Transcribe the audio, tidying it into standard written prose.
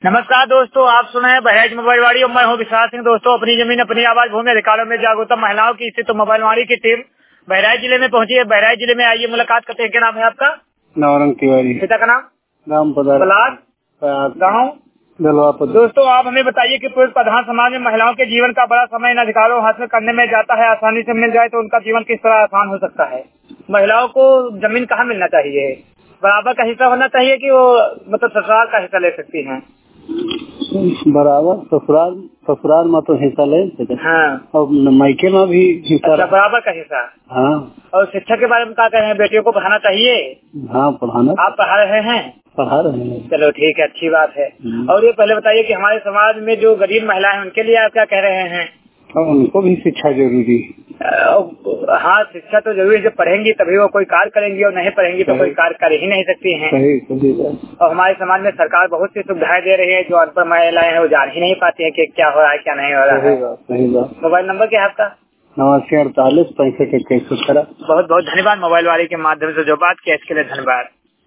नमस्कार दोस्तों, आप सुन रहे हैं बहराइच मोबाइलवाड़ी और मैं हूं विश्वास सिंह। दोस्तों, अपनी जमीन अपनी आवाज भूमि अधिकारों में जागरूकता महिलाओं की स्थिति मोबाइलवाड़ी की टीम बहराइच जिले में पहुंची है। बहराइच जिले में आइए मुलाकात करते हैं। क्या नाम है आपका? नवरंग तिवारी। पिता का नाम? राम ब्लाक गाँव दलवापत। दोस्तों, आप हमें बताइए कि पुरुष प्रधान समाज में महिलाओं के जीवन का बड़ा समय इन अधिकारों हासिल करने में जाता है। आसानी से मिल जाए तो उनका जीवन किस तरह आसान हो सकता है? महिलाओं को जमीन कहाँ मिलना चाहिए? बराबर का हिस्सा होना चाहिए कि वो मतलब ससुराल का हिस्सा ले सकती हैं? बराबर ससुराल में तो हिस्सा ले सकते। हाँ, और मायके में भी हिस्सा। अच्छा, बराबर का हिस्सा। हाँ। और शिक्षा के बारे में क्या कह रहे हैं? बेटियों को पढ़ाना चाहिए? हाँ, पढ़ाना। आप पढ़ा रहे हैं? पढ़ा रहे हैं। चलो ठीक है, अच्छी बात है। और ये पहले बताइए कि हमारे समाज में जो गरीब महिलाएं हैं उनके लिए आप क्या कह रहे हैं? और उनको भी शिक्षा जरूरी। हाँ, शिक्षा तो जरूरी है। जब पढ़ेंगी तभी वो कोई कार्य करेंगी और नहीं पढ़ेंगी तो कोई कार्य कर ही नहीं सकती हैं। सही। और हमारे समाज में सरकार बहुत सी सुविधाएं दे रही है। जो अनपढ़ महिलाएं हैं वो जान ही नहीं पाती है कि क्या हो रहा है क्या नहीं हो रहा है। सही बात। मोबाइल नंबर क्या है आपका? 89 48 65 21 17। बहुत बहुत धन्यवाद मोबाइल वाले के माध्यम से जो बात किया इसके लिए धन्यवाद।